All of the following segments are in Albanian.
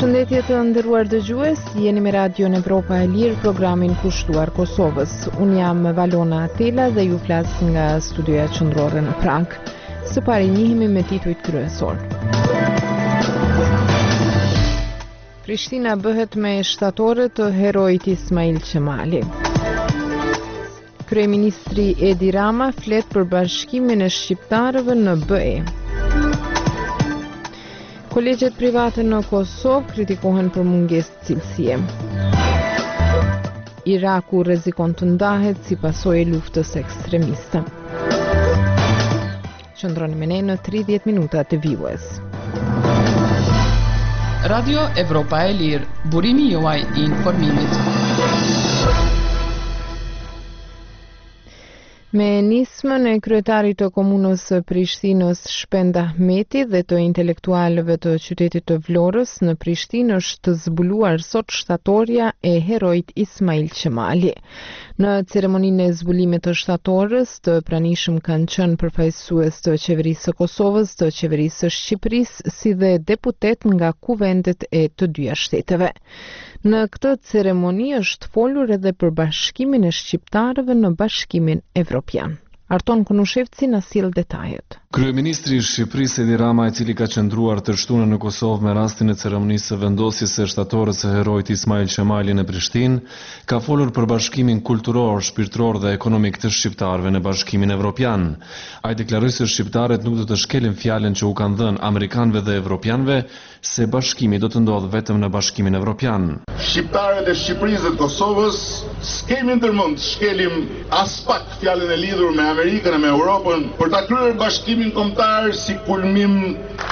Përshëndetje të nderuar dëgjues, jeni me Radion Evropa e Lirë, programin kushtuar Kosovës. Unë jam Valona Atela dhe ju flas nga studioja qendrore në Prag. Së pari njihemi me titujt kryesor. Prishtina bëhet me shtatore të heroit Ismail Qemali. Kryeministri Edi Rama flet për bashkimin e shqiptarëve në BE. Kolegjet private në Kosovë kritikohen për mungesë cilësie. Iraku rrezikon të ndahet si pasojë e luftës ekstremiste. Qëndroni me ne në 30 minuta të vijues. Radio Evropa e Lirë, burimi juaj I informimit. Me nismën e kryetarit të komunës së Prishtinës Shpend Ahmeti dhe të intelektualëve të qytetit të Vlorës në Prishtinë është zbuluar sot shtatorja e heroit Ismail Qemali. Në ceremoninë e zbulimit të shtatorës, të pranishëm kanë qenë përfaqësues të qeverisë së Kosovës, të qeverisë së Shqipërisë, si dhe deputet nga kuvendet e të dyja shteteve. Në këtë ceremoni është folur edhe për bashkimin e shqiptarëve në Bashkimin Evropian. Arton Kunushevci na sjell detajet. Kryeministri I Shqipërisë Edi Rama, I cili ka qëndruar të shtunën në Kosovë me rastin e ceremonisë së vendosjes së shtatorës së heroit Ismail Qemali në Prishtinë, ka folur për bashkimin kulturor, shpirtëror dhe ekonomik të shqiptarëve në Bashkimin Evropian. Ai deklaroi se shqiptarët nuk do të shkelin fjalën që u kanë dhënë amerikanëve dhe evropianëve se bashkimi do të ndodhë vetëm në Bashkimin Evropian. Shqiptarët e Shqipërisë dhe të Kosovës s'kemi ndërmend të shkelim as pak fjalën e lidhur me Amerikën e me Europën për ta kryer bashkimin kombëtar si kulmim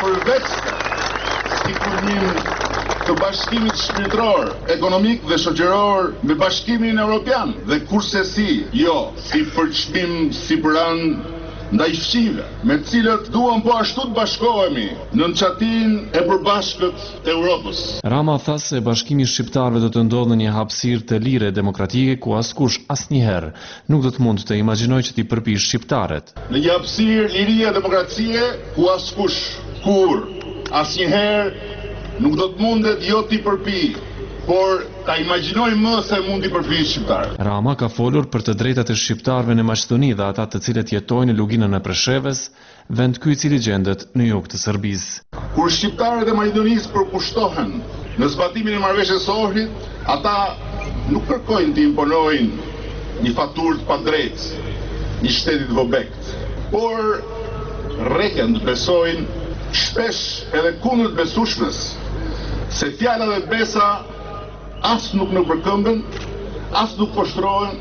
si kulmim të bashkimit shpirtëror, ekonomik dhe shoqëror me Bashkimin Evropian dhe kurse jo si përçmim si pranë ndaj fshive, me të cilët duam po ashtu të bashkohemi në çatin e përbashkët të Europës. Rama tha se bashkimi I shqiptarëve do të ndodhë në një hapësirë të lire demokratike ku askush asnjëherë nuk do të mund të imagjinojë që t'i përpish shqiptarët. Në një hapësirë lirie demokracie ku askush kur asnjëherë nuk do të mundet jo t'i përpi, por ta imagjinoj më se mund t'i përfisë shqiptarët. Rama ka folur për të drejtat e shqiptarëve në Maqedoni dhe ata të cilët jetojnë në luginën e Preshevës, vend ky I cili gjendet në jug të Serbisë. Kur shqiptarët e Maqedonisë përkushtohen në zbatimin e marrëveshjes së Ohrit, ata nuk kërkojnë të imponojnë një faturë të padrejtë, një shteti të vobekt, por rrehen të besojnë shpesh edhe kundër besueshmës se fjala dhe besa as nuk në përkëmbën, as nuk poshtrohen,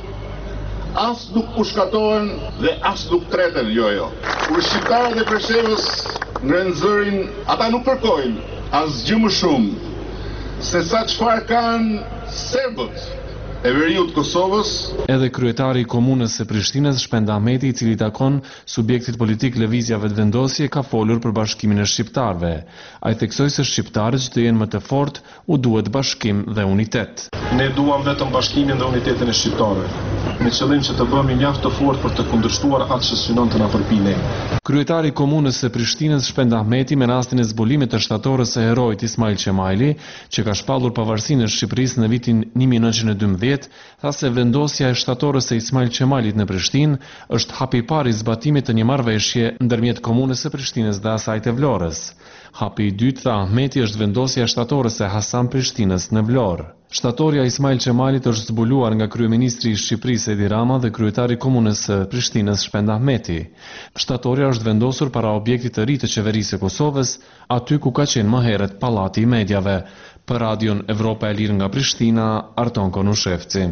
as nuk pushkatohen dhe as nuk treten, jo. Kur shqiptarët e Preshevës ngren zërin, ata nuk kërkojnë as gjë më shumë se sa çfarë kanë serbët e veriut Kosovës. Edhe kryetari I komunës së Prishtinës Shpend Ahmeti, I cili takon subjektit politik lëvizjave të vendosje, ka folur për bashkimin e shqiptarëve. Ai theksoi se shqiptarët që të jenë më të fortë, u duhet bashkim dhe unitet. Ne duam vetëm bashkimin dhe unitetin e shqiptarëve, me qëllim që të bëhemi mjaft të fortë për të kundërshtuar atë që synon të na përpi ne. Kryetari I komunës së Prishtinës Shpend Ahmeti, me rastin e zbulimit të shtatorës së heroit Ismail Qemali, që ka shpallur pavarësinë e Shqipërisë në vitin 1912, tha se vendosja e shtatorës së Ismail Qemalit në Prishtinë është hapi I parë I zbatimit të një marrëveshje ndërmjet komunës së Prishtinës dhe asaj të Vlorës. Hapi I dytë, tha Ahmeti, është vendosja e shtatorës së Hasan Prishtinës në Vlorë. Shtatorja Ismail Qemalit është zbuluar nga kryeministri I Shqipërisë Edi Rama dhe kryetari I komunës së Prishtinës Shpend Ahmeti. Shtatorja është vendosur para objektit të ri të qeverisë së Kosovës, aty ku ka qenë më herët Pallati I Mediave. Për Radion Evropa e Lirë nga Prishtina, Arton Konushevci.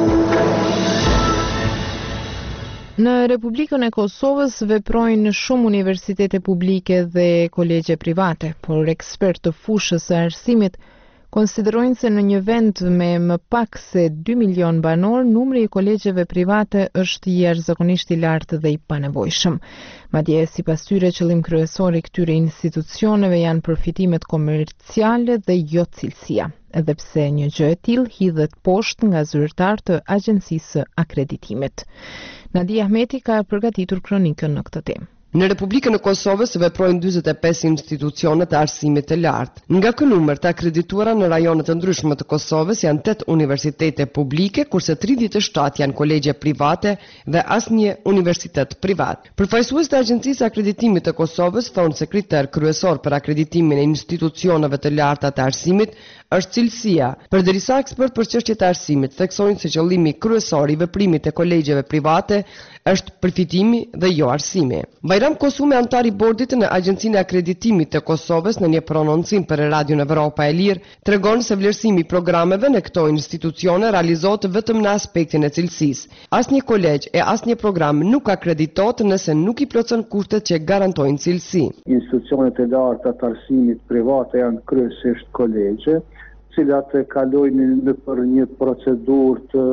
Në Republikën e Kosovës veprojnë shumë universitete publike dhe kolegje private, por ekspertë të fushës së arsimit konsiderojnë se në një vend me më pak se 2 milion banor, numri I kolegjeve private është jashtëzakonisht I lartë dhe I panevojshëm. Madje sipas tyre qëllim kryesor I këtyre institucioneve janë përfitimet komerciale dhe jo cilësia, edhe pse një gjë e tillë hidhet poshtë nga zyrtar të Agjencisë së Akreditimit. Nadia Ahmeti ka përgatitur kronikën në këtë temë. Në Republikën e Kosovës veprojnë 45 institucione të arsimit të lartë. Nga ky numër të akredituara në rajonet të ndryshme të Kosovës janë 8 universitete publike, kurse 37 janë kolegje private dhe asnjë universitet privat. Përfaqësues të Agjencisë së Akreditimit të Kosovës thonë se kriter kryesor për akreditimin e institucioneve të larta të arsimit është cilësia. Përderisa ekspert për çështjet e arsimit theksojnë se qëllimi kryesor i veprimit të kolegjeve private është përfitimi dhe jo arsimi. Bajram Kosume, antar i bordit në Agjencinë e Akreditimit të Kosovës, në një prononcim për Radion Evropa e Lirë, tregon se vlerësimi i programeve në këto institucione realizohet vetëm në aspektin e cilësisë. Asnjë kolegj e asnjë program nuk akreditohet nëse nuk i plotson kushtet që garantojnë cilësi. Institucionet e larta të arsimit private janë kryesisht kolegje, cilat kalojnë në për një procedurë të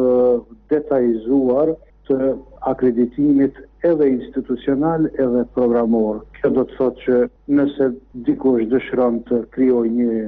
detajzuar të akreditimit edhe institucional edhe programor. Kjo do të thotë që nëse dikush dëshiron të krijojë një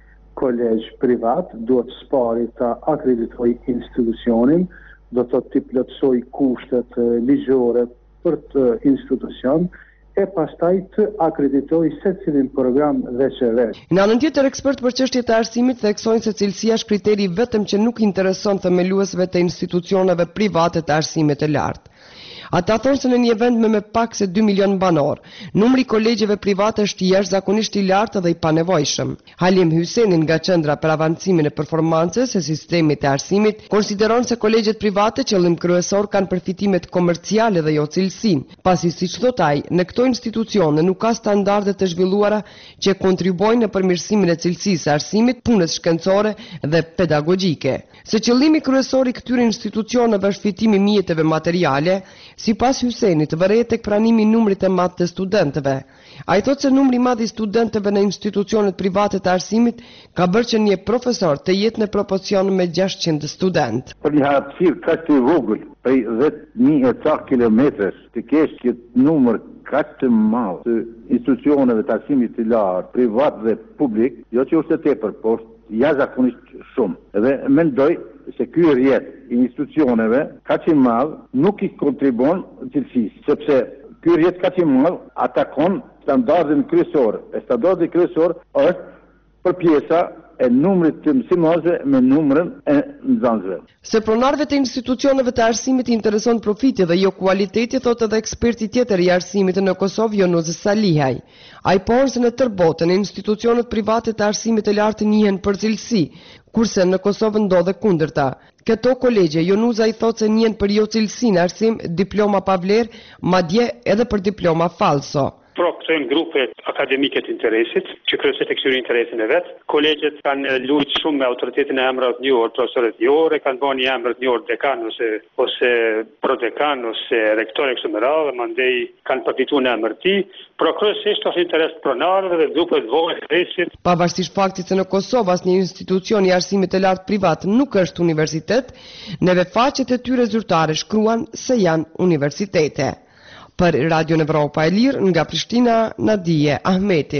kolegj privat, duhet spari të akreditoj institucionin, do të thotë të plotësoj kushtet ligjore për të institucion, e pastaj të akreditoj secilin program veçanërisht. Në anën tjetër, ekspert për çështjet e arsimit theksojnë se cilësia është kriteri vetëm që nuk intereson themeluesve të institucioneve private të arsimit të lartë. Ata thonë se në një vend me pak se 2 milion banor, numri i kolegjeve private është jashtëzakonisht i lartë dhe i panevojshëm. Halim Hysenin nga Qendra për Avancimin e Performancës e Sistemit të Arsimit konsideron se kolegjet private qëllim kryesor kanë përfitimet komerciale dhe jo cilësinë, pasi siç thot ai, në këto institucione nuk ka standarde të zhvilluara që kontribuojnë në përmirësimin e cilësisë së arsimit, punës shkencore dhe pedagogjike. Se qëllimi kryesor i këtyre institucioneve është fitimi i mjeteve materiale, sipas Hysenit, varet tek pranimi i numrit të madh të studentëve. Ai thotë se numri i madh i studentëve në institucionet private të arsimit ka bërë që një profesor të jetë në proporcion me 600 student. Për një hapësirë kaq të vogël, prej 10.000 e ca kilometrash, të kesh këtë numër kaq të madh të institucioneve të arsimit të lartë, privat dhe publik, jo që është e tepër, por jashtëzakonisht shumë. Dhe mendoj se ky rrjet i institucioneve kaq i madh nuk i kontribon cilësisë, sepse ky rrjet kaq i madh atakon standardin kryesor. E standardi kryesor është për pjesa e numrit të mësimosve me numrin e nxënësve. Se pronarëve të institucioneve të arsimit i intereson profiti dhe jo kualiteti, thotë edhe eksperti tjetër i arsimit në Kosovë, Jonuz Salihaj. Ai pohon se në tërë botën institucionet private të arsimit të lartë njihen për cilësi, kurse në Kosovë ndodhe kundërta. Këto kolegje, Jonuza i thotë se njihen për jo cilësi në arsim, diploma pa vlerë, madje edhe për diploma falso. Pro këto janë grupe akademike të interesit, që kryesisht e këtyre interesin e vet. Kolegjet kanë luajtur shumë me autoritetin e emrave të njohur, profesorët e njohur, kanë bënë një emër të njohur dekan ose prodekan ose rektor e kështu me radhë, mandej kanë përfituar në emër të tij. Pro kryesisht është interes pronarëve dhe grupeve të vogla të interesit. Pavarësisht faktit se në Kosovë asnjë institucion i arsimit të lartë privat nuk është universitet, neve faqet e tyre zyrtare shkruan se janë universitete. Për Radion Evropa e Lirë, nga Prishtina, Nadije Ahmeti.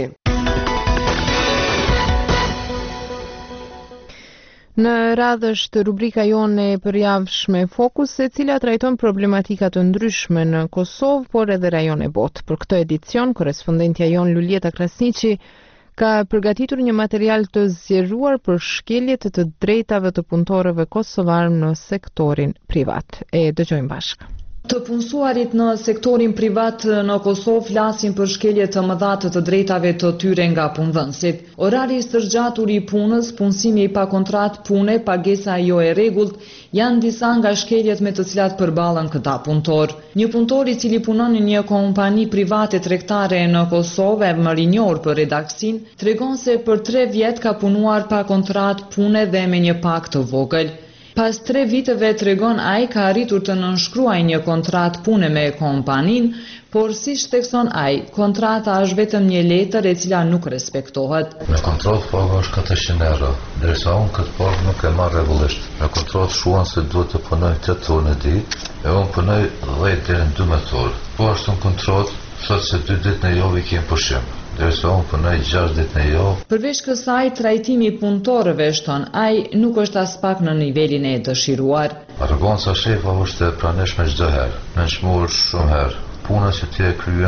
Në radhë është rubrika jone e përjavshme Fokus, e cila trajton problematika të ndryshme në Kosovë, por edhe rajone botë. Për këtë edicion, korespondentja jon Luljeta Krasniqi ka përgatitur një material të zgjeruar për shkeljet të drejtave të punëtorëve kosovar në sektorin privat. E dëgjojmë bashkë. Të punësuarit në sektorin privat në Kosovë flasin për shkelje të mëdha të drejtave të tyre nga punëdhënësit. Orari i stërgjatur i punës, punësimi i pa kontratë pune, pagesa jo e rregullt janë disa nga shkeljet me të cilat përballen këta punëtor. Një punëtor i cili punon në një kompani private tregtare në Kosovë, emër i njohur për redaksin, tregon se për 3 vjet ka punuar pa kontratë pune dhe me një pak të vogël. Pas 3 viteve, tregon ai, ka arritur të nënshkruajë një kontratë pune me kompanin, por si thekson ai, kontrata është vetëm një letër e cila nuk respektohet. Me kontratë paga është 400 euro, ndërsa unë këtë pagë nuk e marr rregullisht. Me kontratë shuan se duhet të punoj 8 orë në ditë, e unë punoj 10 deri në 12 orë. Po ashtu në kontratë thotë se 2 ditë në javë i kem pushim. Derisa unë punoj 6 ditë në javë. Përveç kësaj, trajtimi i punëtorëve, shton ai, nuk është as pak në nivelin e dëshiruar. Arroganca shefa është e praneshme çdo herë, nënshmor shumë herë. Puna që ti e kryen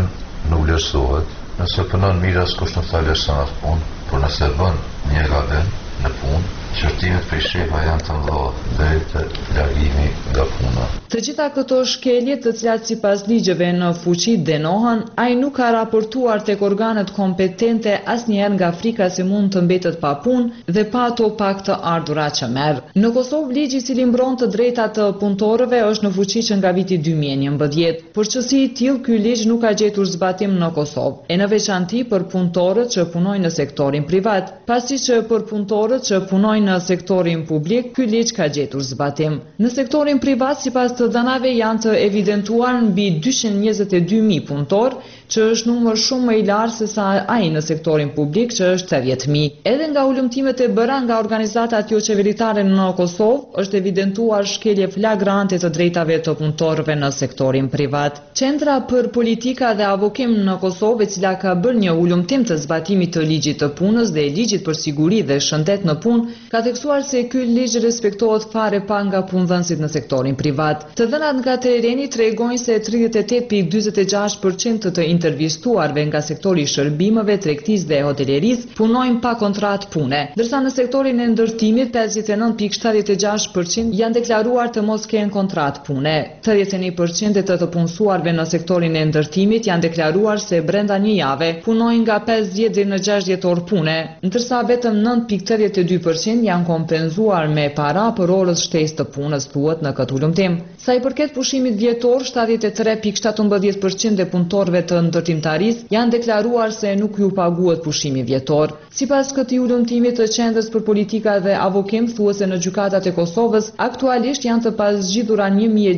nuk vlerësohet. Nëse punon mirë askush nuk ta vlerëson atë punë, por nëse bën një gabim në punë, shërtimet prej shefa janë të mëdha deri te largimi nga puna. Të gjitha këto shkelje, të cilat sipas ligjeve në fuqi dënohen, ai nuk ka raportuar tek organet kompetente asnjëherë nga frika se mund të mbetet pa punë dhe pa ato pak të ardhurat që merr. Në Kosovë, ligji i cili mbron të drejtat të punëtorëve është në fuqi që nga viti 2011. Përçësi i tillë, ky ligj nuk ka gjetur zbatim në Kosovë, e në veçanti për punëtorët që punojnë në sektorin privat, pasi që për punëtorët që punojnë në sektorin publik, ky ligj ka gjetur zbatim. Në sektorin privat, sipas të dhënave, janë të evidentuar mbi 222.000 punëtor, që është numër shumë më i lartë se sa ai në sektorin publik, që është 80.000. Edhe nga ulëmtimet e bëra nga organizatat jo qeveritare në Kosovë, është evidentuar shkelje flagrante të drejtave të punëtorëve në sektorin privat. Qendra për politika dhe avokim në Kosovë, e cila ka bërë një ulëmtim të zbatimit të ligjit të punës dhe ligjit për siguri dhe shëndet në punë, ka theksuar se ky ligj respektohet fare pa nga punëdhënësit në sektorin privat. Të dhënat nga Tereni tregojnë se 38.46% të intervistuarve nga sektori i shërbimeve, tregtisë dhe hotelerisë punojnë pa kontratë pune, ndërsa në sektorin e ndërtimit 59.76% janë deklaruar të mos kenë kontratë pune. 31% e të punësuarve në sektorin e ndërtimit janë deklaruar se brenda një jave punojnë nga 50 deri në 60 orë pune, ndërsa vetëm 9.82% janë kompenzuar me para për orët shtesë të punës, thuhet në këtë ulëmtim. Sa i përket pushimit vjetor, 73.17% e punëtorëve të ndërtimtarisë janë deklaruar se nuk ju paguhet pushimi vjetor. Sipas këtij ulëmtimi të Qendrës për Politika dhe Avokim, thuhet se në gjykatat e Kosovës aktualisht janë të paszgjidhura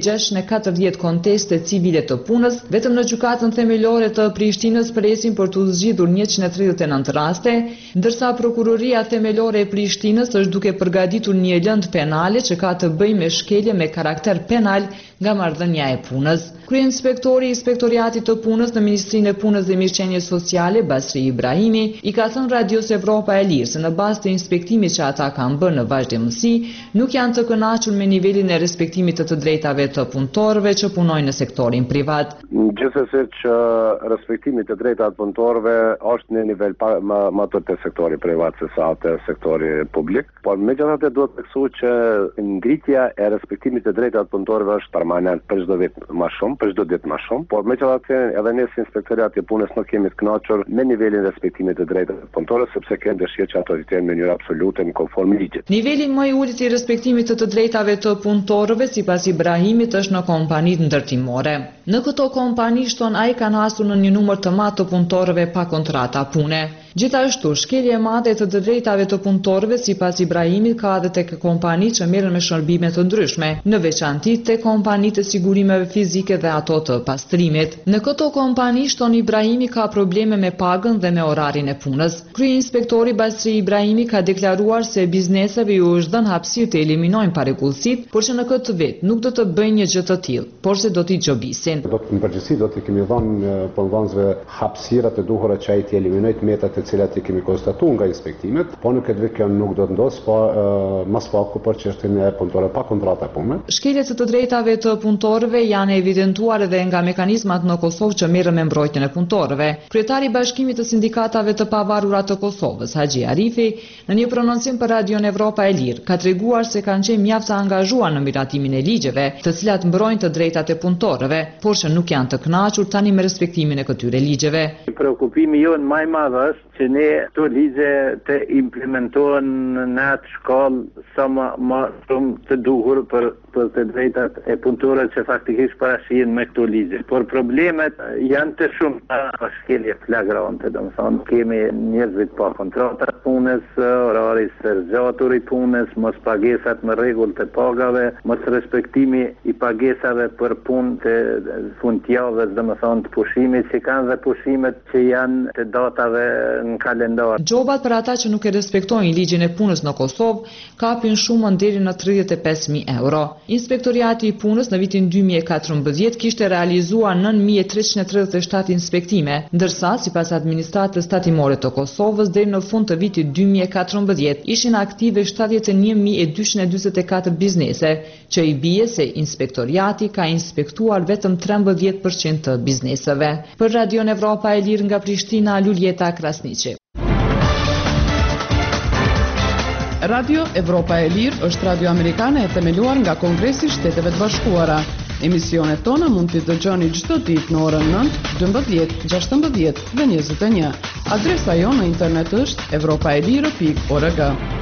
1640 konteste civile të punës, vetëm në gjykatën themelore të Prishtinës presin për të zgjidhur 139 raste, ndërsa prokuroria themelore e Prishtinës është duke përgatitur një lëndë penale që ka të bëjë me shkelje me karakter penal nga marrëdhënia e punës. Kryeinspektori i Inspektoriatit të Punës në Ministrinë e Punës dhe Mirëqenies Sociale, Basri Ibrahimi, i ka thënë Radios Evropa e Lirë se në bazë të inspektimit që ata kanë bërë në vazhdimsi, nuk janë të kënaqur me nivelin e respektimit të drejtave të punëtorëve që punojnë në sektorin privat. Gjithsesi që respektimi të drejtave të punëtorëve është në nivel më të te sektori privat se sa te sektori publik, por megjithatë duhet të theksoj që ngritja e respektimit të drejtave të punëtorëve është permanent për çdo vit më shumë, për çdo ditë më shumë, por megjithatë edhe ne si Inspektoriati i Punës nuk kemi të kënaqur me nivelin e respektimit të drejtave të punëtorëve sepse kemi dëshirë që ato të jenë në mënyrë absolute në konform ligjit. Niveli më i ulët i respektimit të drejtave të punëtorëve sipas Ibrahimit është në kompanitë ndërtimore. Në këto kompani shton ai kanë hasur në një numër të madh të punëtorëve pa kontrata pune. Gjithashtu, shkelje e madhe të drejtave të punëtorëve sipas Ibrahimit ka edhe tek kompanitë që merren me shërbime të ndryshme, në veçanti tek kompanitë të sigurimeve fizike dhe ato të pastrimit. Në këto kompani shton Ibrahimi ka probleme me pagën dhe me orarin e punës. Kryeinspektori Basri Ibrahimi ka deklaruar se bizneseve ju është dhënë hapësirë të eliminojnë parekullsitë, por që në këtë vit nuk do të bëjnë një gjë të tillë, por se do t'i gjobisin. Në përgjithësi do t'i kemi dhënë punëdhënësve hapësirat e duhura që ai t'i eliminojë metat të cilat i kemi konstatuar nga inspektimet, po në këtë vit kjo nuk do të ndodhë, po mas paku për çështjen e punëtorëve pa kontrata pune. Shkeljet të drejtave të punëtorëve janë evidentuar edhe nga mekanizmat në Kosovë që merren me mbrojtjen e punëtorëve. Kryetari i Bashkimit të Sindikatave të Pavarura të Kosovës, Haxhi Arifi, në një prononcim për Radion Evropa e Lirë, ka treguar se kanë qenë mjaft të angazhuar në miratimin e ligjeve, të cilat mbrojnë të drejtat e punëtorëve, por që nuk janë të kënaqur tani me respektimin e këtyre ligjeve. Preokupimi jonë më i madh është që ne këto ligje të implementohen në atë shkallë sa më shumë të duhur për të drejtat e punëtorëve që faktikisht parashihen me këto ligje. Por problemet janë të shumta, pa shkelje flagrante, domethënë kemi njerëz pa kontrata punës, orari sërgjatur i punës, mos pagesat me rregull të pagave, mos respektimi i pagesave për punë të fundjavës, domethënë të pushimit, që kanë dhe pushimet që janë të datave në kalendar. Gjobat për ata që nuk e respektojnë ligjin e punës në Kosovë kapin shumën deri në 35.000 euro. Inspektoriati I Punës në vitin 2014 kishte realizuar 9337 inspektime, ndërsa sipas administratës tatimore të Kosovës deri në fund të vitit 2014 ishin aktive 71244 biznese, që I bie se inspektoriati ka inspektuar vetëm 13% të bizneseve. Për Radion Evropa e Lirë nga Prishtina, Luljeta Krasniqi. Radio Evropa e Lirë është radio amerikane e themeluar nga Kongresi I Shteteve të Bashkuara. Emisionet tona mund t'i dëgjoni çdo ditë në orën 9, 12, 16 dhe 21. Adresa jonë në internet është europaelire.org.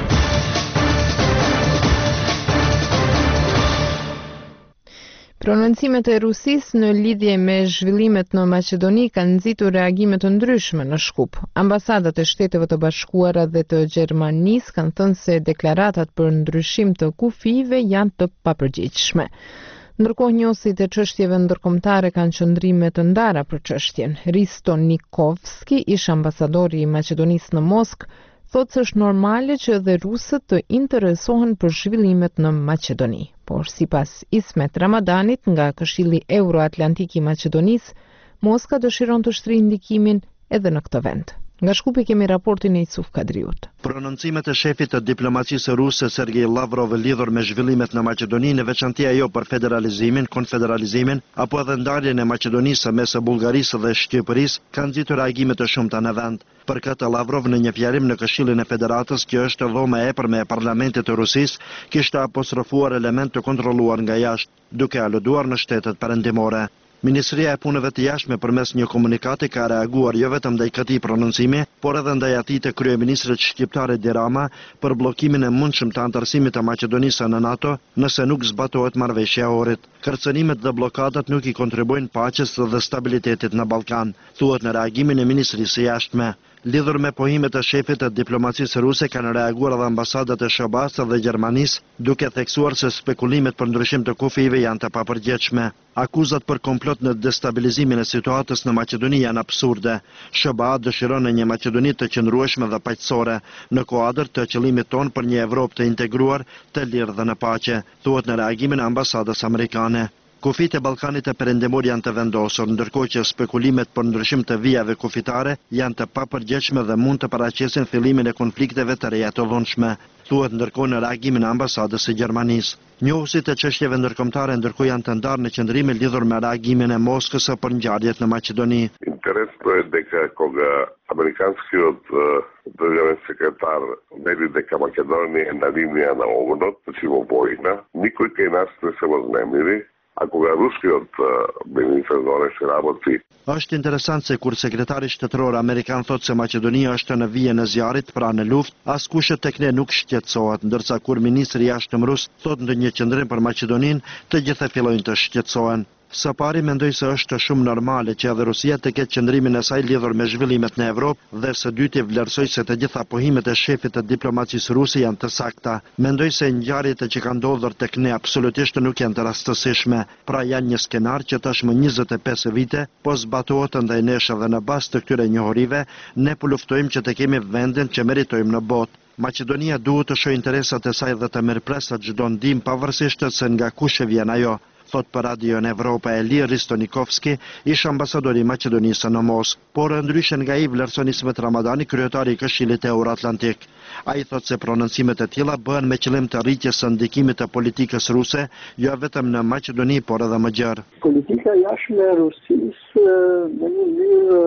Prononcimet e Rusisë në lidhje me zhvillimet në Maqedoni kanë nxitur reagime të ndryshme në Shkup. Ambasadat e Shteteve të Bashkuara dhe të Gjermanisë kanë thënë se deklaratat për ndryshim të kufive janë të papërgjegjshme. Ndërkohë njësit e çështjeve ndërkombëtare kanë qëndrime të ndara për çështjen. Risto Nikovski, ish ambasadori I Maqedonisë në Moskë, thotë se është normale që edhe rusët të interesohen për zhvillimet në Maqedoni. Por sipas Ismet Ramadanit nga Këshilli Euro-Atlantik I Maqedonisë, Moska dëshiron të shtrijë ndikimin edhe në këtë vend. Nga Shkupi kemi raportin e Isuf Kadriut. Prononcimet e shefit të diplomacisë ruse Sergej Lavrov lidhur me zhvillimet në Maqedoni, në veçanti ajo për federalizimin, konfederalizimin apo edhe ndarjen e Maqedonisë mes Bullgarisë dhe Shqipërisë, kanë nxitur reagime të shumta në vend. Për këtë Lavrov në një fjalim në Këshillin e Federatës, që është dhoma e epërme e Parlamentit të Rusisë, kishte apostrofuar element të kontrolluar nga jashtë, duke aluduar në shtetet perëndimore. Ministria e Punëve të Jashtme përmes një komunikati ka reaguar jo vetëm ndaj këtij prononcimi, por edhe ndaj atij të kryeministrit shqiptar Edi Rama për bllokimin e mundshëm të antarësimit të Maqedonisë në NATO nëse nuk zbatohet marrëveshja e Ohrit. Kërcënimet dhe bllokadat nuk I kontribuojnë paqes dhe stabilitetit në Ballkan, thuhet në reagimin e Ministrisë së Jashtme. Lidhur me pohimet e shefit të diplomacisë ruse kanë reaguar edhe ambasadat e SBA-s dhe Gjermanisë, duke theksuar se spekulimet për ndryshim të kufive janë të papërgjegjshme. Akuzat për komplot në destabilizimin e situatës në Maqedoni janë absurde. SBA dëshiron në një Maqedoni të qëndrueshme dhe paqësore, në kuadër të qëllimit ton për një Evropë të integruar, të lirë dhe në paqe, thuhet në reagimin e ambasadës amerikane. Kufit e Ballkanit e Perëndimor janë të vendosur, ndërkohë që spekulimet për ndryshim të vijave kufitare janë të papërgjegjshme dhe mund të paraqesin fillimin e konflikteve të reja të dhunshme, thuhet ndërkohë në reagimin e ambasadës së Gjermanisë. Njohësit e çështjeve ndërkombëtare ndërkohë janë të ndarë në qëndrime lidhur me reagimin e Moskës për ngjarjet në Maqedoni. Интересно е дека кога американскиот државен секретар вели дека Македонија е на линија на огнот, значи во војна, никој кај нас не се вознемири. A koga ruskiot ministër zahraniçi работи. Është interesant se kur sekretari shtetëror amerikan thotë se Maqedonia është në vijën e zjarrit, pra në luftë, askush tek ne nuk shqetësohet, ndërsa kur ministri i jashtëm rus thotë në një qendrim për Maqedoninë, të gjithë fillojnë të shqetësohen. Së pari mendoj se është shumë normale që edhe Rusia të ketë qëndrimin e saj lidhur me zhvillimet në Evropë dhe së dyti vlerësoj se të gjitha pohimet e shefit të diplomacisë ruse janë të sakta. Mendoj se ngjarjet që kanë ndodhur tek ne absolutisht nuk janë të rastësishme, pra janë një skenar që tashmë 25 vite po zbatohet ndaj nesh dhe në bazë të këtyre njohurive ne po luftojmë që të kemi vendin që meritojmë në botë. Maqedonia duhet të shohë interesat e saj dhe të mirëpresë çdo ndihmë pavarësisht se nga kush vjen ajo, thot për Radio Evropa e Lirë Risto Nikovski, ish ambasadori I Maqedonisë në Moskë, por ndryshe nga I vlerëson Ismet Ramadani, kryetari I Këshillit Euro-Atlantik. Ai thot se prononcimet e tilla bëhen me qëllim të rritjes së ndikimit të politikës ruse, jo vetëm në Maqedoni, por edhe më gjerë. Politika jashtme e Rusisë në një mënyrë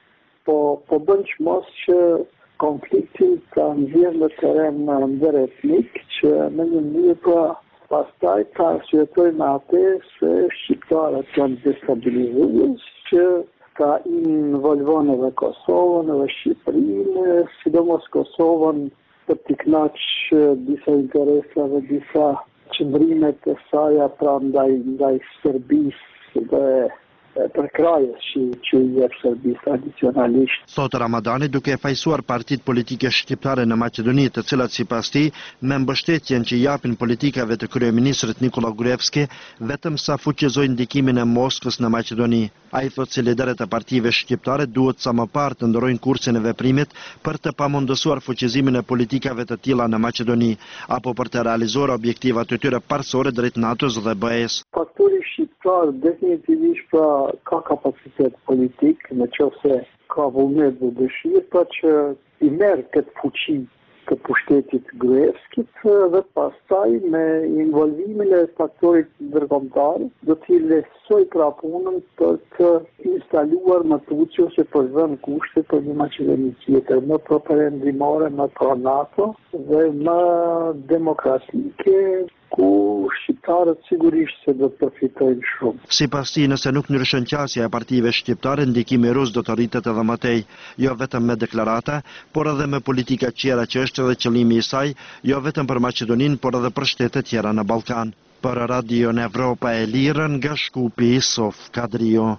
po bën çmos që konflikti ka nxjerrë në terren ndëretnik, që në një mënyrë pastaj ka arsyetojnë atë se shqiptarët janë destabilizues, që ka involvon edhe Kosovën edhe Shqipërinë, sidomos Kosovën për t'i kënaqë disa interesa dhe disa qëndrime të saj pra ndaj Serbisë dhe për krajës që i jep Serbisë tradicionalisht. Thot Ramadani, duke fajsuar partitë politike shqiptare në Maqedoni, të cilat sipas tij me mbështetjen që japin politikave të kryeministrit Nikola Gruevski, vetëm sa fuqizojnë ndikimin e Moskës në Maqedoni. Ai thot se liderët e partive shqiptare duhet sa më parë të ndrojnë kursin e veprimit për të pamundësuar fuqizimin e politikave të tilla në Maqedoni, apo për të realizuar objektivat e tyre parsorë drejt NATO-s dhe BE-s. Faktori shqiptar definitivisht ka kapacitet politik, në qoftë ka vullnet dhe dëshirë, pra që i merr këtë fuqi të pushtetit Gruevskit dhe pastaj me involvimin e faktorit ndërkombëtar do t'i lehtësoj pra punën për të instaluar më tuçi ose për vënë kushte për një Maqedoni tjetër më perëndimore, më pro NATO dhe më demokratike, ku shqiptarët sigurisht se do të përfitojnë shumë. Sipas tij, nëse nuk ndryshon qasja e partive shqiptare, ndikimi rus do të rritet edhe më tej, jo vetëm me deklarata, por edhe me politika tjera që është edhe qëllimi i saj, jo vetëm për Maqedoninë, por edhe për shtete tjera në Ballkan. Për Radio Evropa e Lirë, nga Shkupi, Sof Kadrio.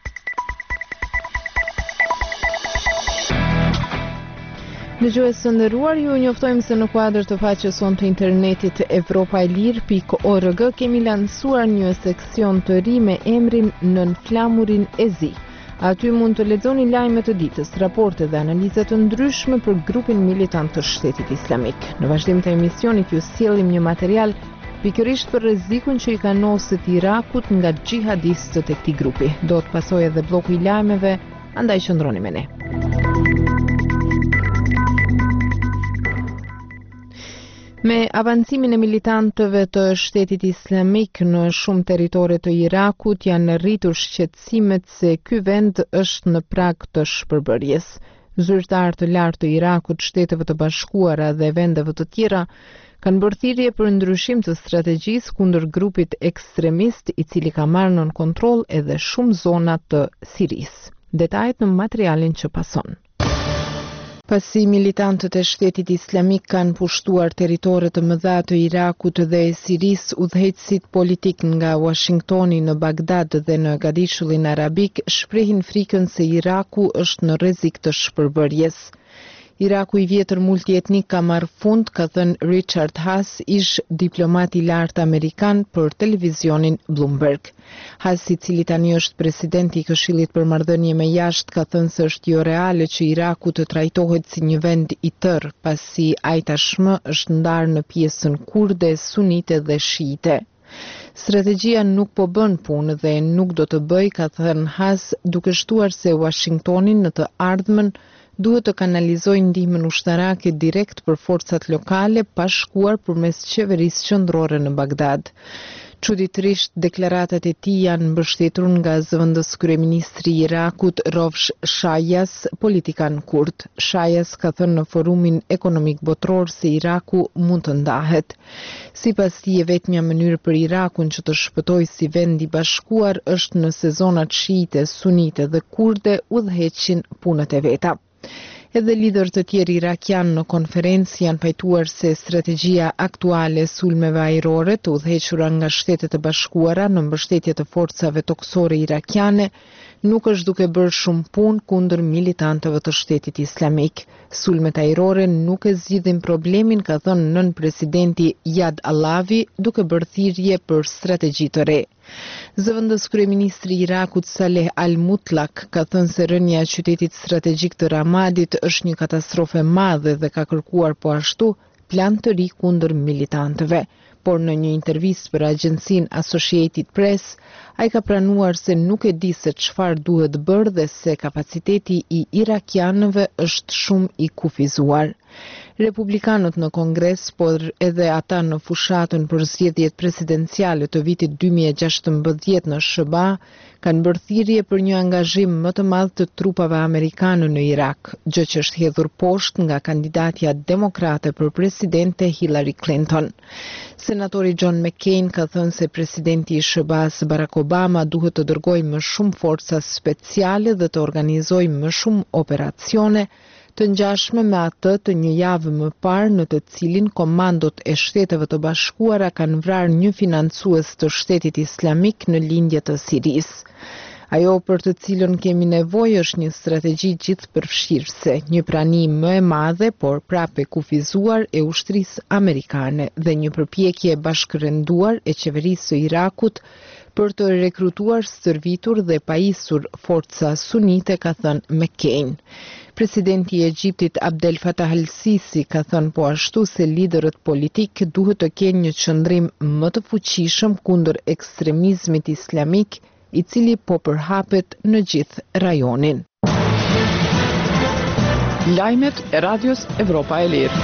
Dëgjues të nderuar, ju njoftojmë se në kuadër të faqes sonë të internetit evropaelir.org kemi lansuar një seksion të ri me emrin Nën flamurin e zi. Aty mund të lexoni lajmet të ditës, raporte dhe analiza të ndryshme për grupin militant të Shtetit Islamik. Në vazhdim të emisionit ju sjellim një material pikërisht për rrezikun që i kanoset Irakut nga xhihadistët e këtij grupi. Do të pasojë edhe bloku i lajmeve, andaj qëndroni me ne. Me avancimin e militantëve të Shtetit Islamik në shumë territore të Irakut janë rritur shqetësimet se ky vend është në prag të shpërbërjes. Zyrtarë të lartë të Irakut, Shteteve të Bashkuara dhe vendeve të tjera kanë bërë thirrje për ndryshim të strategjisë kundër grupit ekstremist i cili ka marrë nën kontroll edhe shumë zona të Sirisë. Detajet në materialin që pason. Pasi militantët e Shtetit Islamik kanë pushtuar territore të mëdha të Irakut dhe e Sirisë, udhëheqësit politik nga Washingtoni në Bagdad dhe në Gadishullin Arabik shprehin frikën se Iraku është në rrezik të shpërbërjes. Iraku i vjetër multietnik ka marrë fund, ka thënë Richard Haas, ish diplomat i lartë amerikan për televizionin Bloomberg. Haas, i cili tani është presidenti i Këshillit për Marrëdhënie me Jashtë, ka thënë se është jo reale që Iraku të trajtohet si një vend i tërë, pasi ai tashmë është ndarë në pjesën kurde, sunite dhe shiite. Strategjia nuk po bën punë dhe nuk do të bëj, ka thënë Haas, duke shtuar se Washingtonin në të ardhmen duhet të kanalizojë ndihmën ushtarake direkt për forcat lokale pa shkuar përmes qeverisë qendrore në Bagdad. Çuditërisht, deklaratat e tij janë mbështetur nga zëvendës kryeministri i Irakut Rovsh Shayas, politikan kurd. Shayas ka thënë në Forumin Ekonomik Botror se Iraku mund të ndahet. Sipas tij, vetmja mënyrë për Irakun që të shpëtojë si vend i bashkuar është nëse zonat shiite, sunite dhe kurde udhëheqin punët e veta. Edhe lider të tjerë irakian në konferencë janë pajtuar se strategjia aktuale e sulmeve ajrore të udhëhequra nga Shtetet e Bashkuara në mbështetje të forcave toksore irakiane nuk është duke bërë shumë punë kundër militantëve të Shtetit Islamik. Sulmet ajrore nuk e zgjidhin problemin, ka thënë nën presidenti Yad Allawi, duke bërë thirrje për strategji të re. Zëvendës kryeministri i Irakut Saleh Al-Mutlaq ka thënë se rënja e qytetit strategjik të Ramadit është një katastrofë e madhe dhe ka kërkuar po ashtu plan të ri kundër militantëve. Por në një intervistë për agjencinë Associated Press, ai ka pranuar se nuk e di se çfarë duhet bërë dhe se kapaciteti i irakianëve është shumë i kufizuar. Republikanët në Kongres, por edhe ata në fushatën për zgjedhjet presidenciale të vitit 2016 në SBA, kanë bërë thirrje për një angazhim më të madh të trupave amerikane në Irak, gjë që është hedhur poshtë nga kandidatja demokrate për presidente Hillary Clinton. Senatori John McCain ka thënë se presidenti i SBA-s Barack Obama duhet të dërgojë më shumë forca speciale dhe të organizojë më shumë operacione të ngjashme me atë të një javë më parë në të cilin komandot e Shteteve të Bashkuara kanë vrarë një financues të Shtetit Islamik në lindje të Sirisë. Ajo për të cilën kemi nevojë është një strategji gjithëpërfshirëse, një pranim më e madhe, por prapë kufizuar e ushtrisë amerikane dhe një përpjekje bashkërenduar e qeverisë së Irakut për të rekrutuar, stërvitur dhe pajisur forca sunite, ka thënë McCain. Presidenti i Egjiptit Abdel Fattah al-Sisi ka thënë po ashtu se liderët politik duhet të kenë një qëndrim më të fuqishëm kundër ekstremizmit islamik, i cili po përhapet në gjithë rajonin. Lajmet e Radios Evropa e Lirë.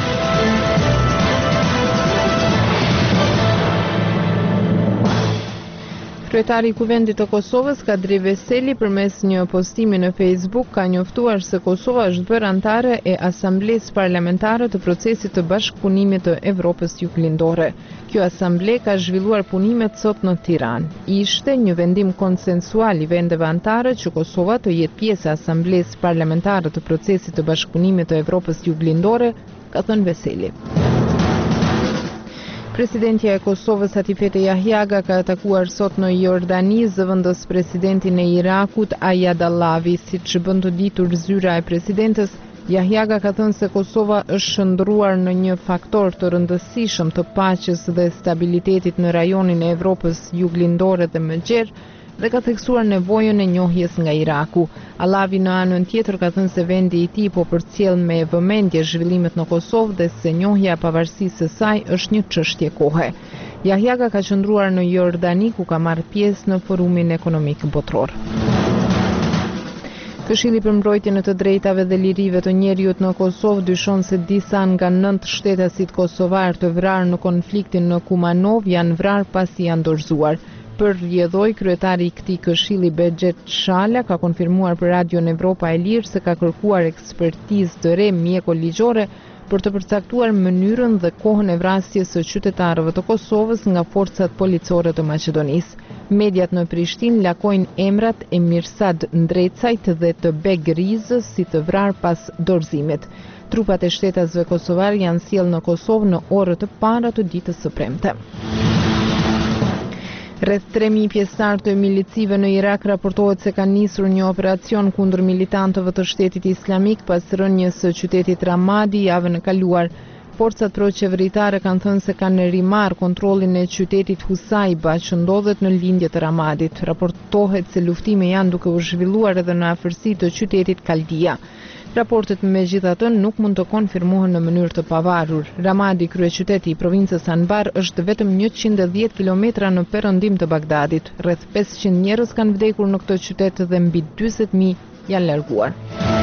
Kryetari i Kuvendit të Kosovës, Kadri Veseli, përmes një postimi në Facebook, ka njoftuar se Kosova është bërë anëtare e Asamblesë Parlamentare të Procesit të Bashkëpunimit të Evropës Juglindore. Kjo asamble ka zhvilluar punimet sot në Tiranë. Ishte një vendim konsensual i vendeve anëtare që Kosova të jetë pjesë e Asamblesë Parlamentare të Procesit të Bashkëpunimit të Evropës Juglindore, ka thënë Veseli. Presidentja e Kosovës Atifete Jahjaga ka takuar sot në Jordani zëvendës presidentin e Irakut Ayad Allawi, siç bën të ditur zyra e presidentes. Jahjaga ka thënë se Kosova është shndruar në një faktor të rëndësishëm të paqes dhe stabilitetit në rajonin e Evropës Juglindore dhe më gjerë, dhe ka theksuar nevojën e njohjes nga Iraku. Allawi në anën tjetër ka thënë se vendi i tij po përcjell me vëmendje zhvillimet në Kosovë dhe se njohja e pavarësisë së saj është një çështje kohe. Jahjaga ka qëndruar në Jordani ku ka marrë pjesë në forumin ekonomik botror. Këshilli për mbrojtjen e të drejtave dhe lirive të njerëzit në Kosovë dyshon se disa nga 9 shtetasit kosovar të vrarë në konfliktin në Kumanov janë vrarë pasi janë dorëzuar. Për rjedhoj, kryetari i këtij këshilli Begjet Shala ka konfirmuar për Radion Evropa e Lirë se ka kërkuar ekspertizë të re mjeko-ligjore për të përcaktuar mënyrën dhe kohën e vrasjes së qytetarëve të Kosovës nga forcat policore të Maqedonisë. Mediat në Prishtinë lakojnë emrat e Mirsad Ndrecajt dhe të Beg Rizës si të vrarë pas dorëzimit. Trupat e shtetasve kosovar janë sjellë në Kosovë në orët të para të ditës së premte. Rreth 3.000 pjesëtar të milicive në Irak raportohet se kanë nisur një operacion kundër militantëve të Shtetit Islamik pas rënies së qytetit Ramadi javën e kaluar. Forcat pro-qeveritare kanë thënë se kanë rimarrë kontrollin e qytetit Husajba që ndodhet në lindje të Ramadit. Raportohet se luftime janë duke u zhvilluar edhe në afërsi të qytetit Kaldia. Raportet megjithatë nuk mund të konfirmohen në mënyrë të pavarur. Ramadi, kryeqyteti i provincës Anbar, është vetëm 110 kilometra në perëndim të Bagdadit. Rreth 500 njerëz kanë vdekur në këtë qytet dhe mbi 40.000 janë larguar.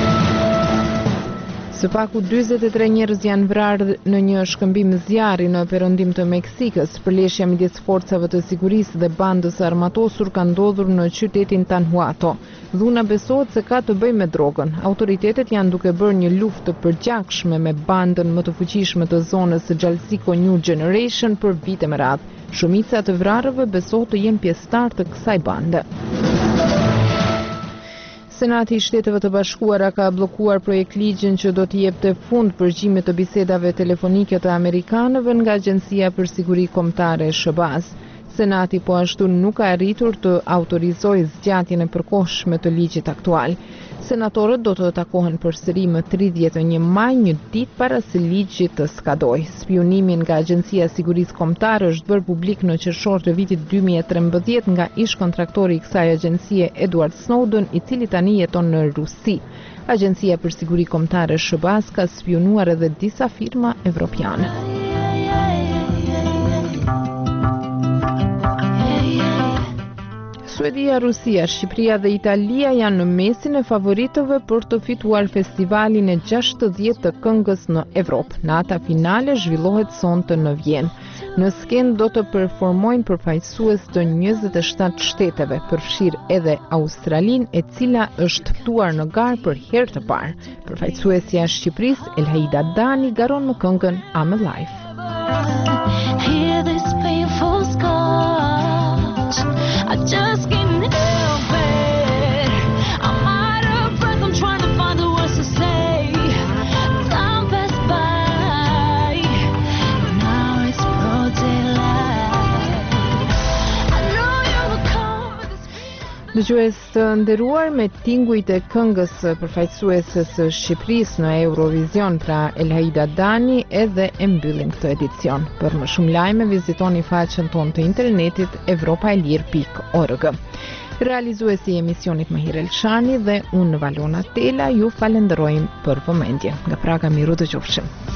Së paku 43 njerëz janë vrarë në një shkëmbim zjarri në perëndim të Meksikës. Përleshja midis forcave të sigurisë dhe bandës së armatosur ka ndodhur në qytetin Tanhuato. Dhuna besohet se ka të bëjë me drogën. Autoritetet janë duke bërë një luftë të përgjakshme me bandën më të fuqishme të zonës së Jalsico New Generation për vite me radhë. Shumica të vrarëve besohet të jenë pjesëtar të kësaj bande. Senati i Shteteve të Bashkuara ka bllokuar projektligjin që do të jepte fund përgjimit të bisedave telefonike të amerikanëve nga Agjencia për Siguri Kombëtare SBA-s. Senati po ashtu nuk ka arritur të autorizojë zgjatjen e përkohshme të ligjit aktual. Senatorët do të takohen përsëri më 31 maj, një ditë para se ligji të skadojë. Spionimin nga Agjencia e Sigurisë Kombëtare është bërë publik në qershor të vitit 2013 nga ish-kontraktori i kësaj agjencie Edward Snowden, i cili tani jeton në Rusi. Agjencia për Siguri Kombëtare SBA-s ka spionuar edhe disa firma evropiane. Suedia, Rusia, Shqipëria dhe Italia janë në mesin e favoritëve për të fituar festivalin e 60 të këngës në Evropë. Nata finale zhvillohet sonte në Vjenë. Në skenë do të performojnë përfaqësues të 27 shteteve, përfshirë edhe Australinë, e cila është ftuar në garë për herë të parë. Përfaqësuesja e Shqipërisë, Elhaida Dani, garon me këngën I'm Alive. I just can't help it. I'm out of breath, I'm trying to find the words to say. Time passed by, now it's broad daylight. I know you will come with this. Dëgjues të nderuar, me tingujt e këngës përfaqësuese së Shqipërisë në Eurovision, pra Elhaida Dani, edhe e mbyllim këtë edicion. Për më shumë lajme vizitoni faqen tonë të internetit evropaelir.org. Realizuesi i emisionit Mahir Elshani dhe unë Valona Tela ju falenderojmë për vëmendje. Nga Praga, miru dëgjofshim.